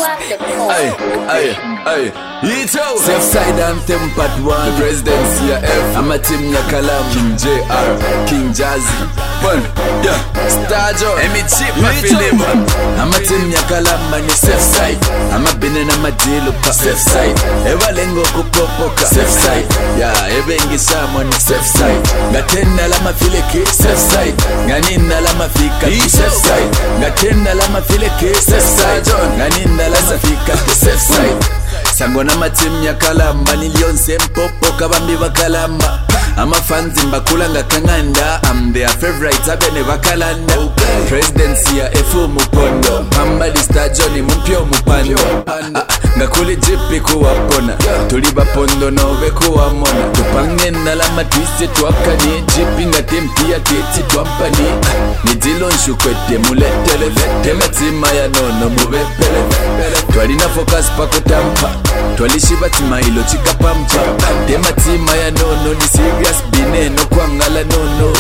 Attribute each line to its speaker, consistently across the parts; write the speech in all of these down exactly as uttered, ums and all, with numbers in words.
Speaker 1: Aye, aye, aye. Safe side anthem part one. The presidency ya F. I'm a team ya Kalam. King J R, King Jazzy. One, yeah. Star John. Emi Chip, my film. I'm a team ya Kalam man. Safe side. I'm a bin and I'm a deal pa. Safe side. Eva lengo kupopoka. Safe side. Yeah, ebe ingisha money. Safe side. Gatenda lama fileke. Safe side. Ganina lama fika. Safe side. Gatenda lama fileke. Safe side. Ganina lama fika. Safe side. Sangona matim ya Kalamba nilionse mpopo kabambi bakalamba ama fans mbakula ngakanganda I'm their favorite abene bakalanda okay. Presidency ya Efu mupondo Mamba di Star John mumpyo mupando ah, ngakuli jipi kuwapona tuliba pondo nobe kuwamona tupange nalama twiste twakani jipi ngatempia teti twampani ah, nidilo nshukwete muletele tema tima ya nono mubepele twalina focus pakutampa twalishiba tima ilo chika pampa tema tima ya nono ni serious bine no kwangala nono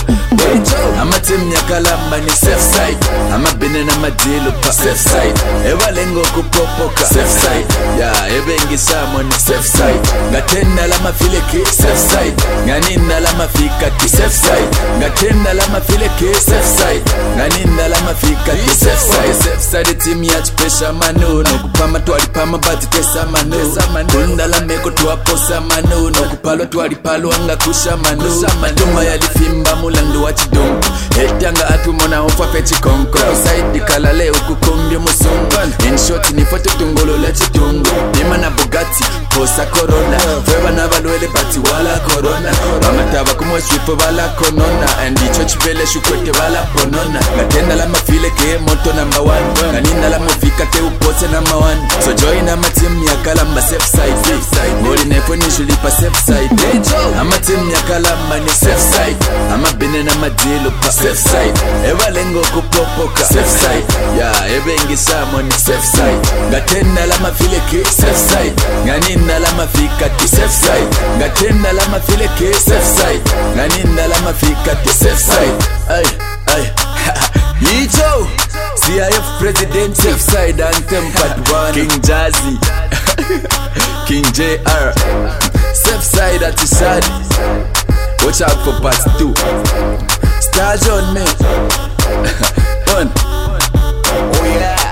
Speaker 1: ama team ya Kalamba ni safe side ama bine na madilo pa safe side eva lengo kupopoka safe side ya ebe ingisha money safe side ngatenda la mafileke safe side nganina la mafikati safe side ngatenda la mafileke safe side nganina la mafikati safe side safe side team ya chipesha manono kupama twalipama bati tesa manono kunda la meko tuwaposa manono kupalwa twalipalwa anga kusha manono matuma ya lifimba mulandu wa chidongo etanga atumona hofa pechi konko side kalale ukukumbyo musongo in short ni foto tungolo la chidongo nima na Bugatti posa corona feba na balwele bati wala corona amataba kumwe swipo bala konona and icho chipele shukwete bala ponona gatenda la mafile ke moto number one kanina la mofika ke upose number one so join ama team ya Kalamba safe side ngoli nefo nishuli pa safe side ama team ya Kalamba ni safe side ama bine na madilo pa safe side eva lengo kupopoka safe side ya ebe ingisha money safe side gatenda la mafile ke safe side nganina la mafika ti safe side gatenda la mafile ke safe side nganina la mafika ti safe side ay ay Yicho C I F president safe side anthem part one King Jazzy King J R safe side at his side watch out for part two Star John man one oh yeah